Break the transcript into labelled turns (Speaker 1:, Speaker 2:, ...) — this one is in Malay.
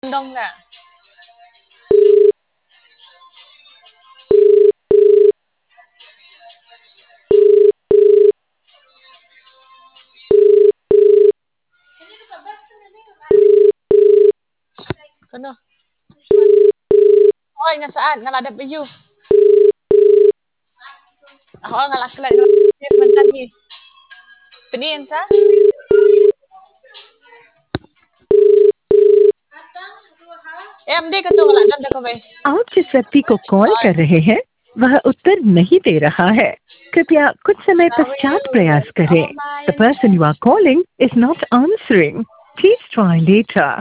Speaker 1: Đông nè. Ano? Hoy, nasaan? Naladap ba you? Ako ang alakla ng mentally. Piniin sa? MD ka to, wala dam ko ba?
Speaker 2: आप जिस व्यक्ति को कॉल कर रहे हैं वह उत्तर नहीं दे रहा है। कृपया कुछ समय
Speaker 1: How are
Speaker 2: पश्चात
Speaker 1: you?
Speaker 2: प्रयास करें।
Speaker 1: Oh,
Speaker 2: The person you are calling is not answering. Please try later.